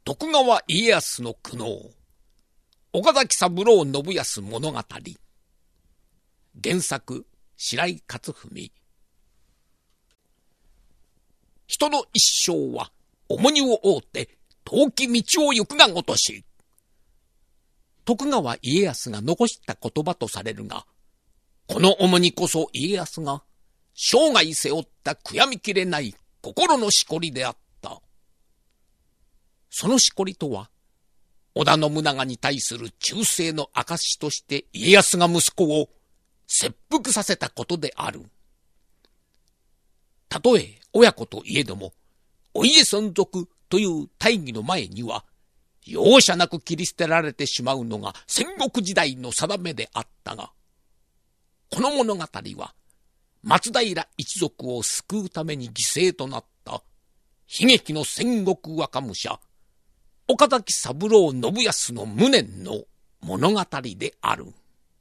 徳川家康の苦悩、岡崎三郎信康物語。原作、白井勝文。人の一生は重荷を負うて遠き道を行くがごとし。徳川家康が残した言葉とされるが、この重荷こそ家康が生涯背負った悔やみきれない心のしこりであった。そのしこりとは、織田信長に対する忠誠の証として家康が息子を切腹させたことである。たとえ親子といえども、お家存続という大義の前には、容赦なく切り捨てられてしまうのが戦国時代の定めであったが、この物語は、松平一族を救うために犠牲となった悲劇の戦国若武者、岡崎三郎信康の無念の物語である。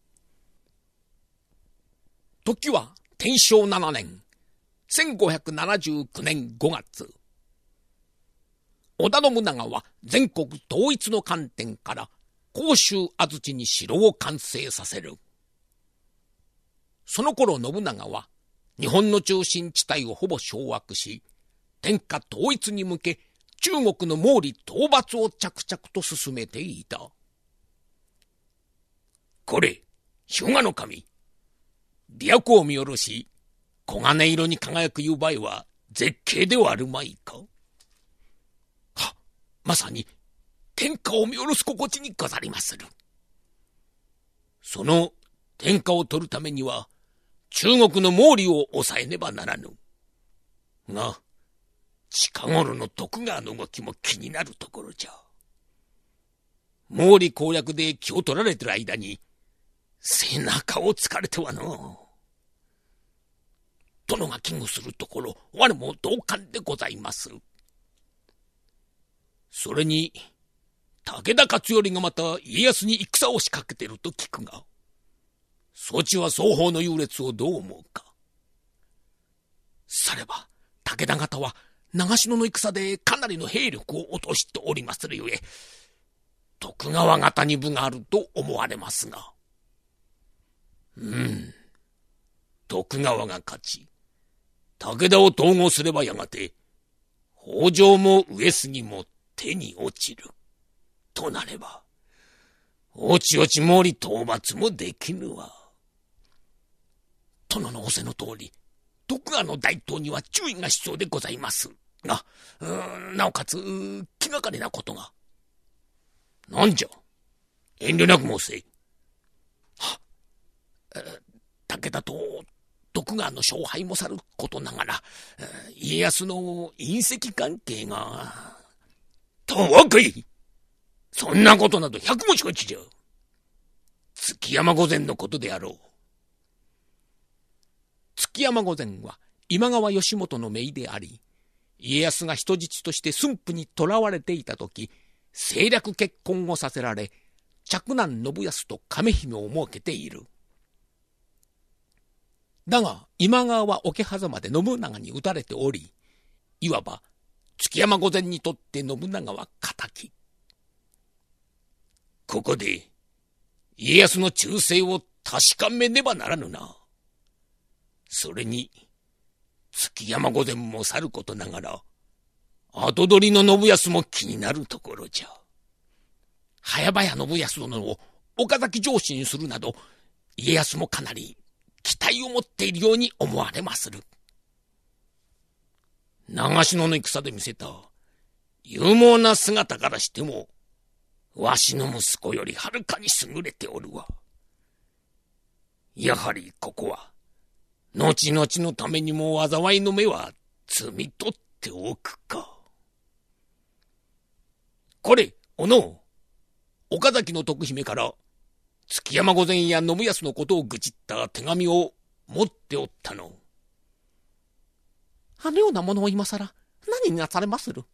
時は天正7年、1579年5月。織田信長は全国統一の観点から甲州安土に城を完成させる。その頃信長は日本の中心地帯をほぼ掌握し、天下統一に向け中国の毛利討伐を着々と進めていた。これ、日向守、琵琶湖を見下ろし、黄金色に輝く夕映えは絶景ではあるまいか。は、まさに天下を見下ろす心地にござりまする。その天下を取るためには、中国の毛利を抑えねばならぬ。が、近頃の徳川の動きも気になるところじゃ。毛利攻略で気を取られてる間に、背中を突かれてはの。殿が危惧するところ、我も同感でございます。それに、武田勝頼がまた家康に戦を仕掛けてると聞くが、そちは双方の優劣をどう思うか。されば、武田方は長篠の戦でかなりの兵力を落としておりまするゆえ、徳川方に分があると思われますが。徳川が勝ち、武田を統合すればやがて、北条も上杉も手に落ちる。となれば、おちおち毛利討伐もできぬわ。殿の仰せの通り、徳川の大統には注意が必要でございますが、なおかつ気がかりなことが。なんじゃ、遠慮なく申せ。武田と徳川の勝敗もさることながら、家康の隕石関係が。とわかい、そんなことなど百も承知じゃ。築山御前のことであろう。築山御前は今川義元の姪であり、家康が人質として駿府に囚われていたとき、政略結婚をさせられ、嫡男信康と亀姫を設けている。だが今川は桶狭間で信長に討たれており、いわば築山御前にとって信長は敵。ここで家康の忠誠を確かめねばならぬな。それに築山御前もさることながら、後取りの信康も気になるところじゃ。早々信康殿を岡崎城主にするなど、家康もかなり期待を持っているように思われまする。長篠の戦で見せた勇猛な姿からしても、わしの息子よりはるかに優れておるわ。やはりここは、後々のためにも災いの目は摘み取っておくか。これ、おのう、岡崎の徳姫から、築山御前や信康のことを愚痴った手紙を持っておったの。 あのようなものを今さら何になされまする。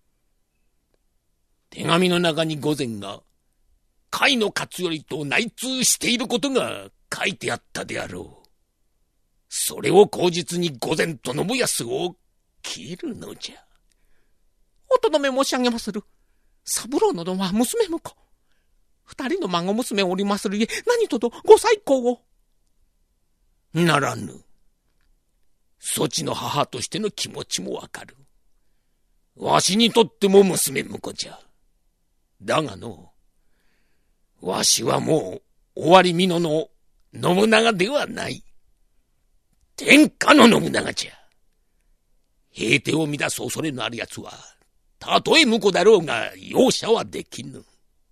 手紙の中に御前が、甲斐の勝頼と内通していることが書いてあったであろう。それを口実に御前と信康を切るのじゃ。 おとどめ申し上げまする。 三郎のどは娘婿。二人の孫娘おりまするゆえ、何とぞご再考を。 ならぬ。そちの母としての気持ちもわかる。わしにとっても娘婿じゃ。だがの、わしはもう終わりみのの信長ではない。天下の信長じゃ。平手を乱す恐れのある奴は、たとえ婿だろうが容赦はできぬ。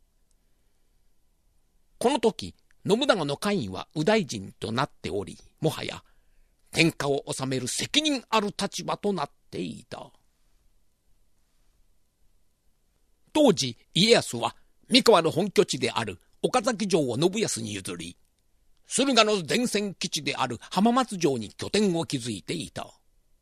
この時、信長の官位は右大臣となっており、もはや天下を治める責任ある立場となっていた。当時、家康は三河の本拠地である岡崎城を信康に譲り、駿河の前線基地である浜松城に拠点を築いていた。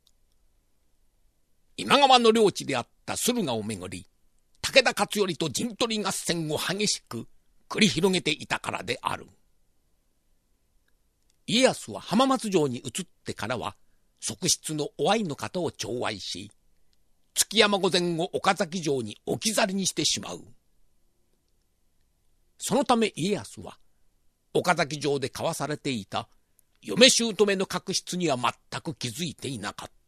今川の領地であった駿河をめぐり、武田勝頼と陣取り合戦を激しく繰り広げていたからである。家康は浜松城に移ってからは、側室の於愛の方を寵愛し、築山御前を岡崎城に置き去りにしてしまう。そのため家康は、岡崎城で交わされていた嫁姑の確執には全く気づいていなかった。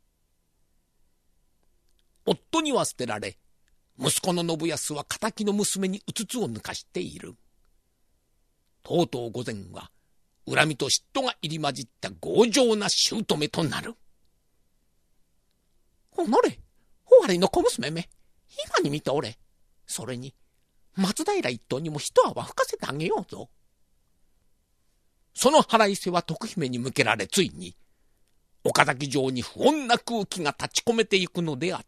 夫には捨てられ、息子の信康は敵の娘にうつつを抜かしている。とうとう御前は、恨みと嫉妬が入り混じった強情な姑となる。おのれ、尾張の小娘め、今に見ておれ。それに、松平一党にも一泡吹かせてあげようぞ。その腹いせは徳姫に向けられ、ついに、岡崎城に不穏な空気が立ち込めていくのであった。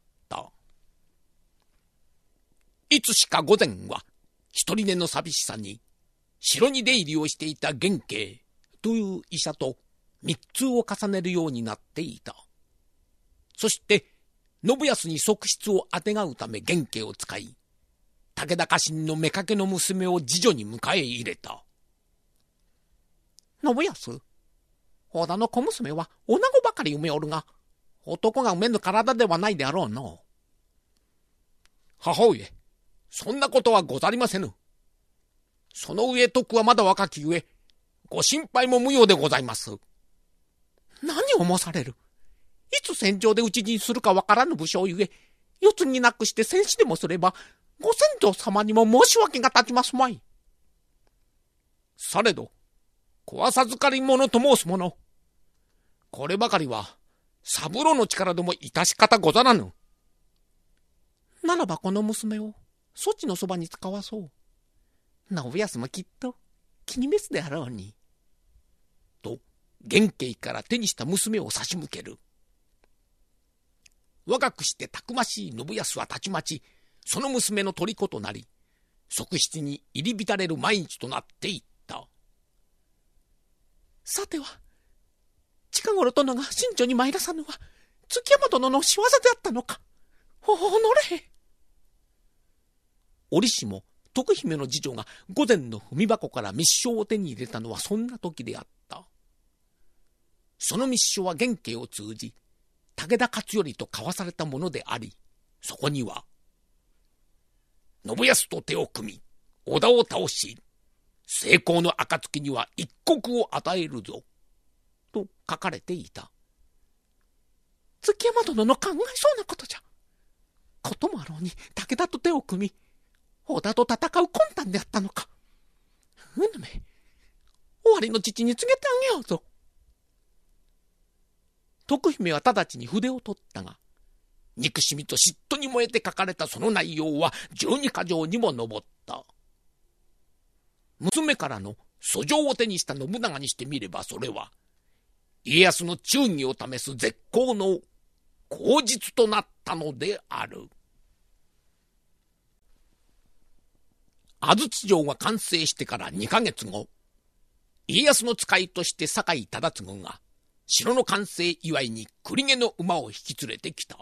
いつしか御前は、一人寝の寂しさに、城に出入りをしていた元慶という医者と密通を重ねるようになっていた。そして、信康に側室をあてがうため元慶を使い、武田家臣の妾の娘を次女に迎え入れた。信康、織田の小娘は女子ばかり産めおるが、男が産めぬ体ではないであろうの。 母上、そんなことはござりませぬ。その上徳はまだ若きゆえ、ご心配も無用でございます。 何を申される。いつ戦場で討ち死にするかわからぬ武将ゆえ、世継ぎなくして戦死でもすれば、ご先祖様にも申し訳が立ちますまい。 されど、子は授かり者と申すもの。こればかりは、三郎の力でも致し方ござらぬ。 ならばこの娘を、そちのそばに使わそう。信康もきっと気に召すであろうに。 と、元慶から手にした娘を差し向ける。若くしてたくましい信康はたちまち、その娘の虜となり、側室に入り浸れる毎日となっていった。 さては、近頃殿が寝所に参らさぬは、築山殿の仕業であったのか。おのれ。折しも、徳姫の次女が御前の踏み箱から密書を手に入れたのはそんな時であった。その密書は元慶を通じ、武田勝頼と交わされたものであり、そこには、信康と手を組み、織田を倒し、成功の暁には一国を与えるぞ、と書かれていた。 築山殿の考えそうなことじゃ。こともあろうに武田と手を組み、織田と戦う魂胆であったのか。うぬめ、尾張の父に告げてあげようぞ。 徳姫は直ちに筆を取ったが、憎しみと嫉妬に燃えて書かれたその内容は12か条にも上った。娘からの訴状を手にした信長にしてみれば、それは家康の忠義を試す絶好の口実となったのである。安土城が完成してから2ヶ月後、家康の使いとして酒井忠次が城の完成祝いに栗毛の馬を引き連れてきた。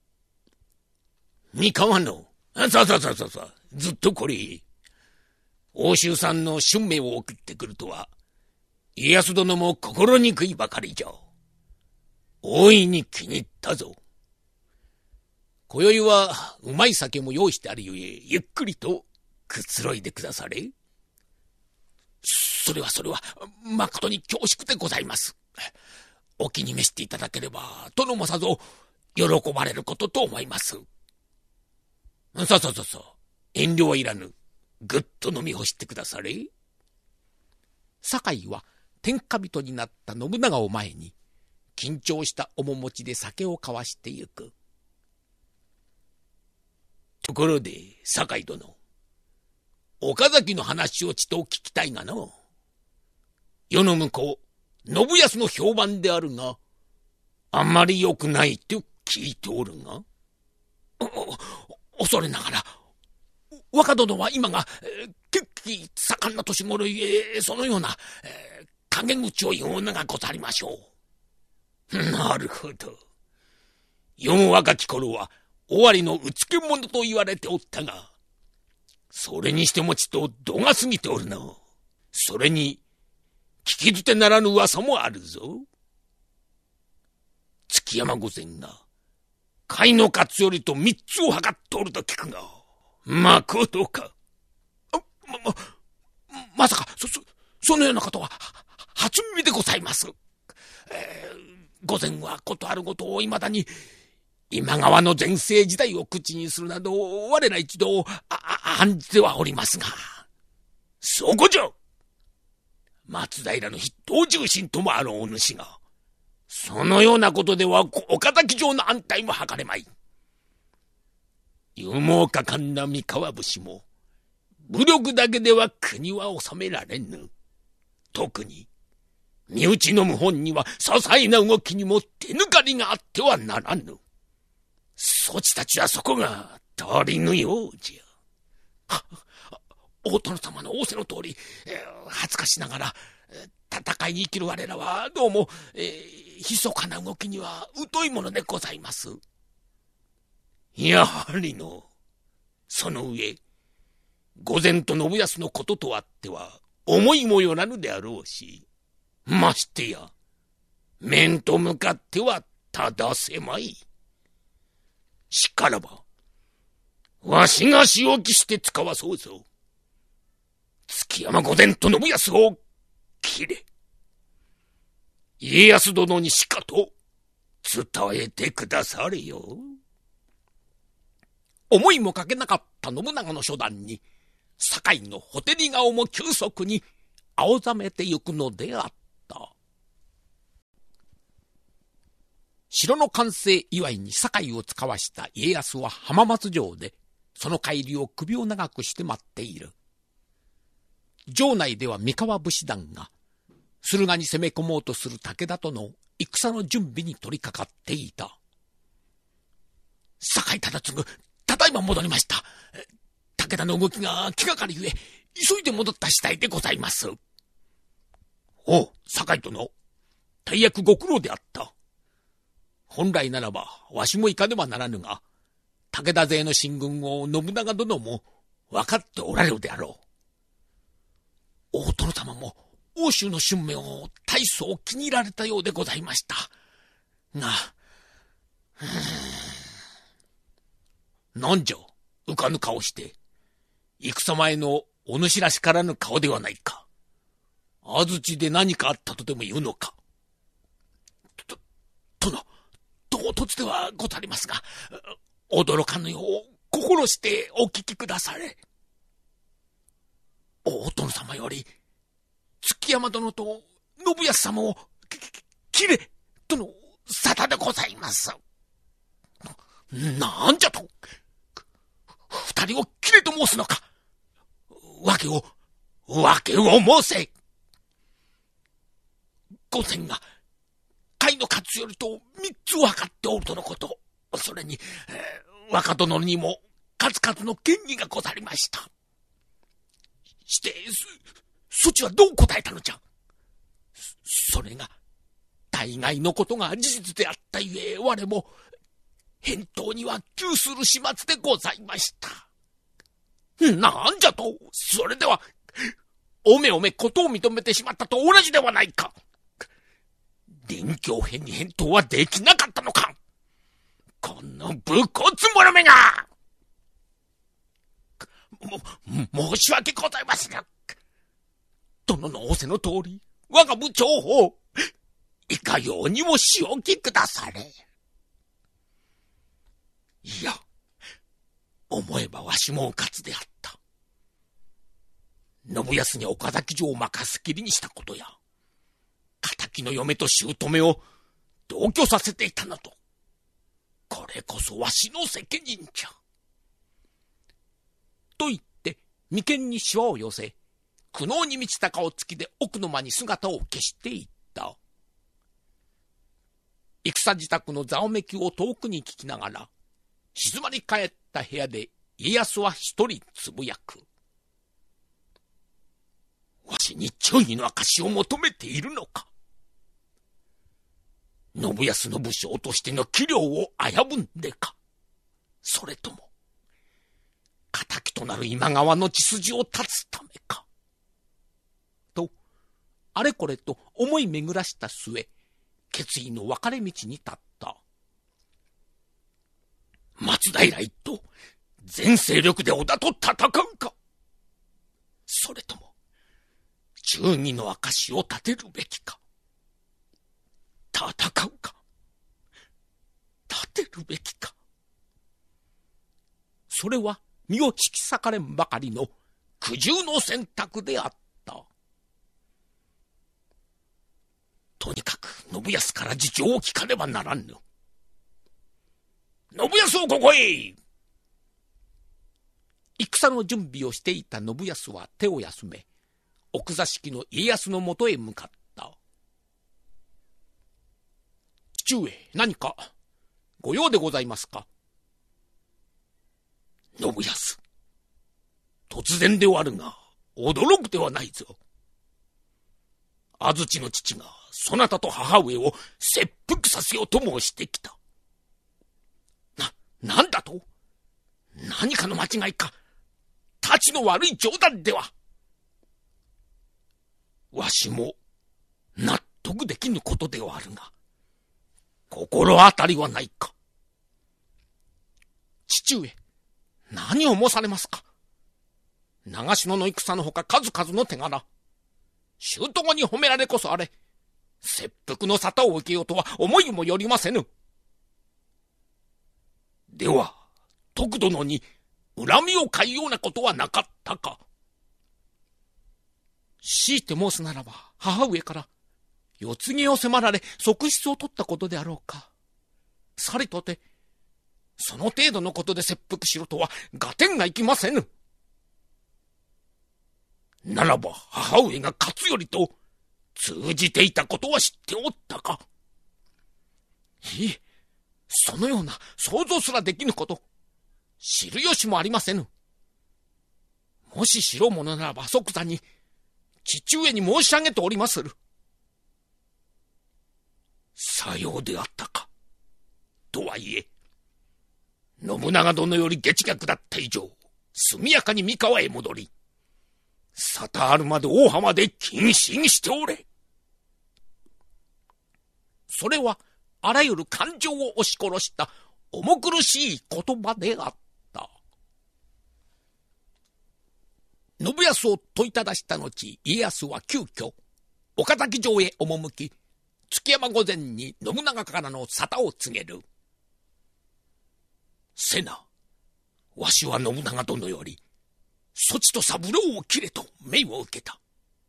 三河の、さ、ずっとこれ、奥州さんの春明を送ってくるとは、家康殿も心にくいばかりじゃ。大いに気に入ったぞ。 今宵はうまい酒も用意してあるゆえ、ゆっくりとくつろいでくだされ。 それは、誠に恐縮でございます。お気に召していただければ、殿もさぞ、喜ばれることと思います。 そう。遠慮はいらぬ。ぐっと飲み干してくだされ。 酒井は天下人になった信長を前に、緊張した面持ちで酒を交わしてゆく。 ところで、酒井殿。岡崎の話をちと聞きたいがな。世の向こう、信康の評判であるが、あんまり良くないと聞いておるが。 恐れながら、若殿は今が、血気盛んな年頃ゆえ、そのような、陰口を言うのがござりましょう。なるほど。世の若き頃は、尾張のうつけ者と言われておったが、それにしてもちと度が過ぎておるな。それに、聞き捨てならぬ噂もあるぞ。築山御前が、甲斐の勝頼と三つを図っておると聞くが、まことか。 まさか、そのようなことは、初耳でございます。御前はことあるごとを未だに、今川の全盛時代を口にするなど、我ら一同、案じてはおりますが。 そこじゃ！松平の筆頭重臣ともあるお主が、そのようなことでは岡崎城の安泰も図れまい。勇猛果敢な三河武士も、武力だけでは国は治められぬ。特に、身内の謀反には些細な動きにも手抜かりがあってはならぬ。そちたちはそこが足りぬようじゃ。 大殿様の仰せの通り、恥ずかしながら、戦いに生きる我らは、どうも、密かな動きには疎いものでございます。 やはりの、その上、御前と信康のこととあっては、思いもよらぬであろうし、ましてや、面と向かってはただ狭い。しからば、わしが仕置きして使わそうぞ。築山御前と信康を切れ。家康殿にしかと伝えてくだされよ。 思いもかけなかった信長の初段に、堺のほてり顔も急速に青ざめてゆくのであった。城の完成祝いに堺を使わした家康は浜松城で、その帰りを首を長くして待っている。城内では三河武士団が、駿河に攻め込もうとする武田との戦の準備に取り掛かっていた。堺忠次、ただいま戻りました。武田の動きが気がかりゆえ、急いで戻った次第でございます。 おう、堺殿、大役ご苦労であった。本来ならば、わしもいかねばならぬが、武田勢の進軍を信長殿も分かっておられるであろう。大殿様も、欧州の春明を大層気に入られたようでございました。が、 なんじゃ、浮かぬ顔して。戦前のお主らしからぬ顔ではないか。安土で何かあったとでも言うのか。 殿、唐突ではござりますが、驚かぬよう心してお聞きくだされ。大殿様より、築山殿と信康様を切れとの沙汰でございます。なんじゃと、二人を切れと申すのか。訳を申せ。御前が甲斐の勝頼と三つを図っておるとのこと。それに、若殿にも数々の嫌疑がござりました。して、そちはどう答えたのじゃ。それが、大概のことが事実であったゆえ、我も、返答には窮する始末でございました。なんじゃと、それでは、おめことを認めてしまったと同じではないか。臨機応変に返答はできなかったのか。 この武骨者めが！申し訳ございません。殿の仰せの通り、我が部長を、いかようにも仕置きくだされ。いや、思えばわしもうかつであった。信康に岡崎城を任すきりにしたことや、敵の嫁と姑を同居させていたなど、これこそわしの責任じゃ。と言って、眉間にシワを寄せ、苦悩に満ちた顔つきで奥の間に姿を消していった。戦自宅のざわめきを遠くに聞きながら、静まり返った部屋で家康は一人つぶやく。わしに忠義の証を求めているのか。信康の武将としての器量を危ぶんでか。それとも、敵となる今川の血筋を断つためか。と、あれこれと思い巡らした末、決意の分かれ道に立った。松平一党、全勢力で織田と戦うか。それとも、忠義の証を立てるべきか。戦うか。立てるべきか。それは身を引き裂かれんばかりの苦渋の選択であった。とにかく信康から事情を聞かねばならんぬ。信康をここへ。戦の準備をしていた信康は手を休め、奥座敷の家康のもとへ向かった。父上、何かご用でございますか。信康、突然ではあるが驚くではないぞ。安土の父がそなたと母上を切腹させようと申してきた。なんだと。何かの間違いか。たちの悪い冗談では。わしも納得できぬことではあるが、心当たりはないか。父上、何を申されますか。長篠の戦のほか数々の手柄、姑に褒められこそあれ、切腹の沙汰を受けようとは思いもよりませぬ。では、徳殿に恨みを買うようなことはなかったか。強いて申すならば、母上から世継ぎを迫られ側室を取ったことであろうか。さりとて、その程度のことで切腹しろとは合点がいきませぬ。ならば母上が勝頼と通じていたことは知っておったか。いえ、そのような想像すらできぬこと、知る由もありませぬ。もし知ろうものならば即座に父上に申し上げておりまする。さようであったか。とはいえ、信長殿より月が下った以上、速やかに三河へ戻り、沙汰あるまで大浜で謹慎しておれ。それはあらゆる感情を押し殺した重苦しい言葉であった。信康を問いただした後、家康は急遽岡崎城へ赴き、築山御前に信長からの沙汰を告げる。瀬名、わしは信長殿よりそちと三郎を切れと命を受けた。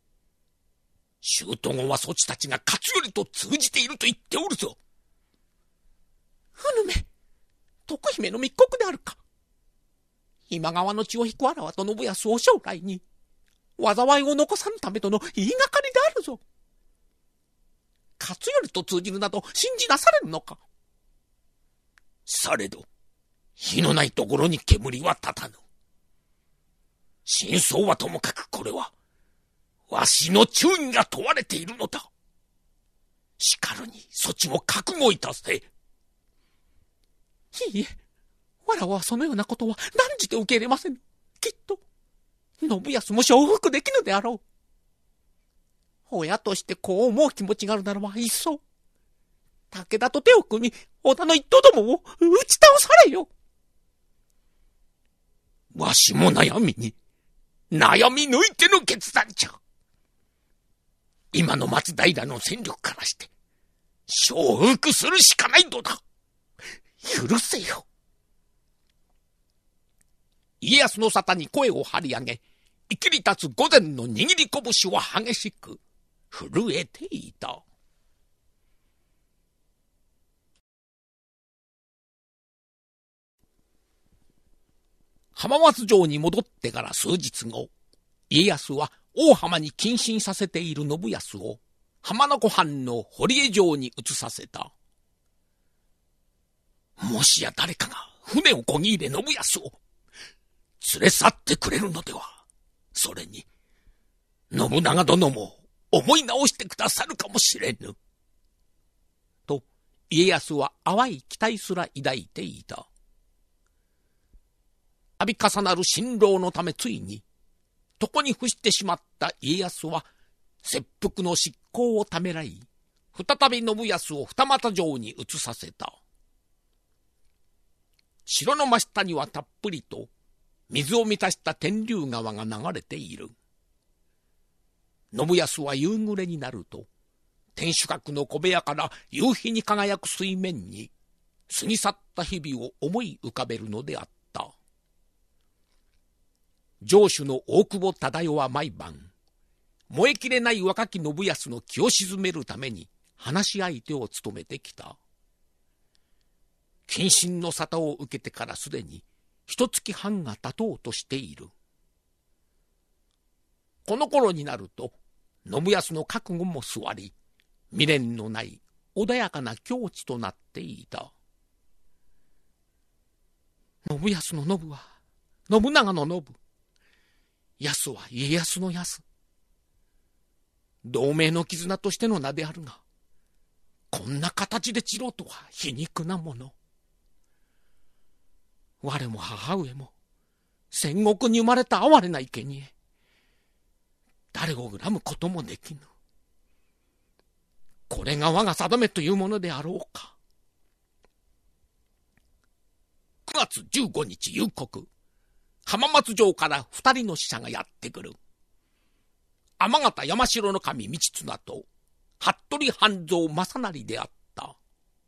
姑はそちたちが勝頼と通じていると言っておるぞ。ふぬめ、徳姫の密告であるか。今川の血を引くわらわと信康を将来に災いを残さぬためとの言いがかりであるぞ。勝頼と通じるなど信じなされるのか。されど火のないところに煙は立たぬ。真相はともかくこれはわしの忠義が問われているのだ。しかるにそちも覚悟いたせ。いいえ、わらわはそのようなことは断じて受け入れませぬ。きっと信康も承服できぬであろう。親としてこう思う気持ちがあるならばいっそ武田と手を組み、織田の一党どもを打ち倒されよ。 わしも悩み抜いての決断じゃ。今の松平の戦力からして、承服するしかないのだ。許せよ。 家康の沙汰に声を張り上げ、生きり立つ御前の握り拳は激しく震えていた。浜松城に戻ってから数日後、家康は大浜に謹慎させている信康を浜名湖畔の堀江城に移させた。 もしや誰かが船をこぎ入れ信康を連れ去ってくれるのでは。それに信長殿も思い直してくださるかもしれぬ。 と家康は淡い期待すら抱いていた。度重なる辛労のためついに床に伏してしまった家康は切腹の執行をためらい、再び信康を二俣城に移させた。城の真下にはたっぷりと水を満たした天竜川が流れている。信康は夕暮れになると天守閣の小部屋から夕日に輝く水面に過ぎ去った日々を思い浮かべるのであった。城主の大久保忠世は毎晩、燃えきれない若き信康の気を鎮めるために話し相手を務めてきた。謹慎の沙汰を受けてからすでに一月半が経とうとしている。この頃になると信康の覚悟も座り、未練のない穏やかな境地となっていた。信康の信は信長の信、康は家康の康。同盟の絆としての名であるが、こんな形で散ろうとは皮肉なもの。我も母上も戦国に生まれた哀れな生贄、誰を恨むこともできぬ。これが我が定めというものであろうか。9月15日夕刻、浜松城から二人の使者がやってくる。天形山城の守道綱と服部半蔵正成であった。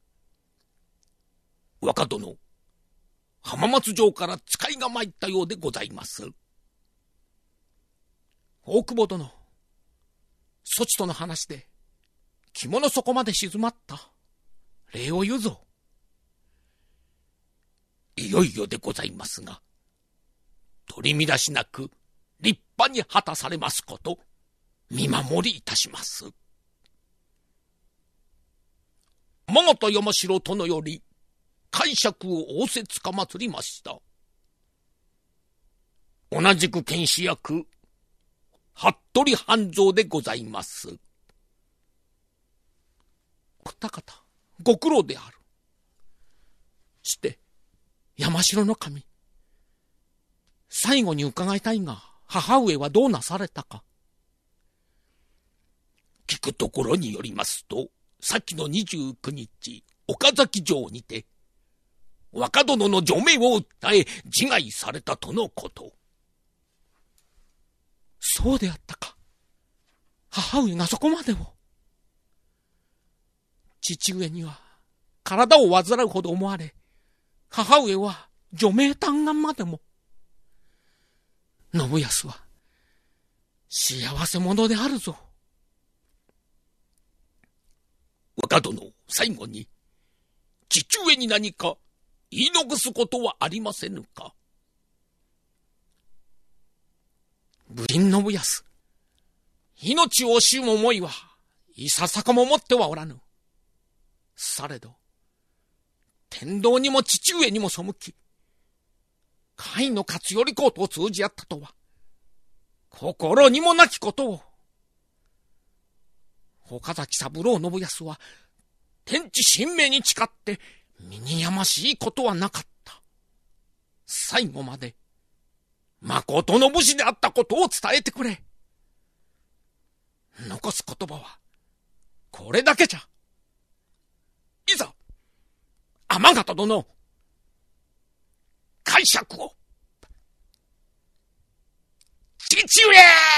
若殿、浜松城から使いが参ったようでございます。 大久保殿、そちとの話で肝の底まで静まった。礼を言うぞ。 いよいよでございますが、取り乱しなく立派に果たされますこと見守りいたします。 天形山城殿より介錯を仰せつかまつりました。 同じく検視役服部半蔵でございます。 お二方ご苦労である。して山城の守、最後に伺いたいが、母上はどうなされたか。 聞くところによりますと、先の29日岡崎城にて若殿の除名を訴え自害されたとのこと。 そうであったか。母上がそこまでを。父上には体を患うほど思われ、母上は除名嘆願までも。信康は幸せ者であるぞ。 若殿、最後に父上に何か言い残すことはありませぬか。 武林信康、命を惜しむ思いはいささかも持ってはおらぬ。されど天道にも父上にも背き、甲斐の勝頼公と通じ合ったとは心にもなきことを。岡崎三郎信康は天地神明に誓って身にやましいことはなかった。最後まで誠の武士であったことを伝えてくれ。残す言葉はこれだけじゃ。 いざ、天方殿、解釈を。父上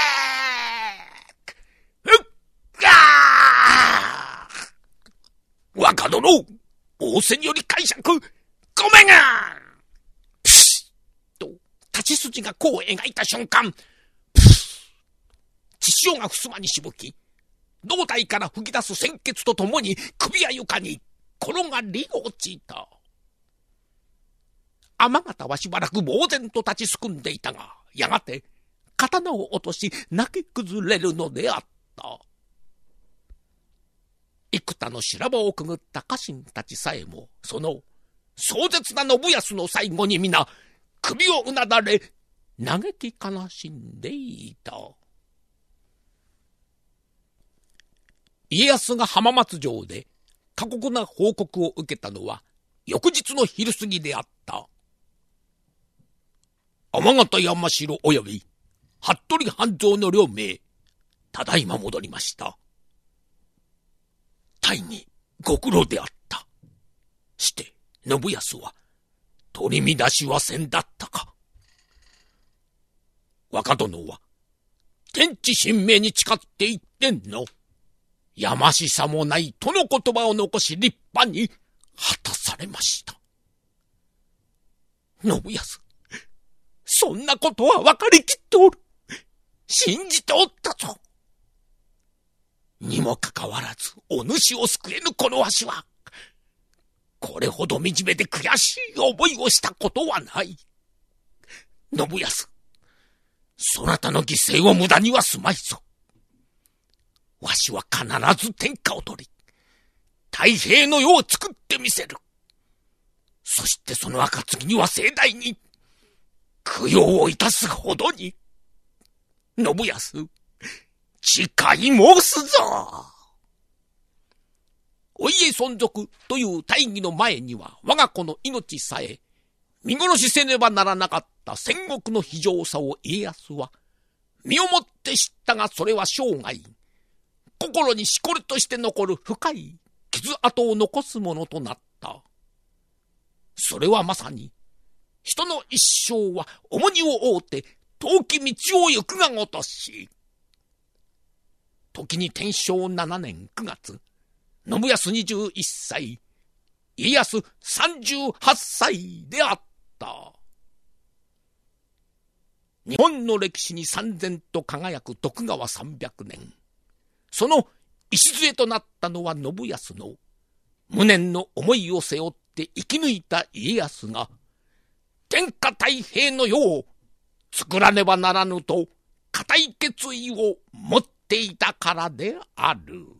若殿、仰せにより解釈、ごめんがプシッと、立ち筋がこう描いた瞬間、プシッ血潮が襖にしぶき、胴体から吹き出す鮮血とともに首や床に転がり落ちた。天方はしばらく呆然と立ちすくんでいたが、やがて刀を落とし泣き崩れるのであった。幾多の修羅場をくぐった家臣たちさえも、その壮絶な信康の最後に皆首をうなだれ嘆き悲しんでいた。家康が浜松城で過酷な報告を受けたのは翌日の昼過ぎであった。天方山城及び服部半蔵の両名、ただいま戻りました。大にご苦労であった。して信康は取り乱しはせんだったか。若殿は天地神明に誓って一点のやましさもないとの言葉を残し立派に果たされました。信康、そんなことは分かりきっておる。信じておったぞ。にもかかわらずお主を救えぬこのわしは、これほど惨めで悔しい思いをしたことはない。信康、そなたの犠牲を無駄にはすまいぞ。わしは必ず天下を取り、太平の世を作ってみせる。そしてその暁には盛大に供養をいたすほどに。信康、誓い申すぞ。お家存続という大義の前には、我が子の命さえ見殺しせねばならなかった戦国の非常さを家康は身をもって知ったが、それは生涯心にしこりとして残る深い傷跡を残すものとなった。それはまさに人の一生は重荷を負うて遠き道を行くがごとし。時に天正7年9月、信康21歳、家康38歳であった。日本の歴史に燦然と輝く徳川300年。その礎となったのは信康の無念の思いを背負って生き抜いた家康が、天下太平の世を作らねばならぬと固い決意を持っていたからである。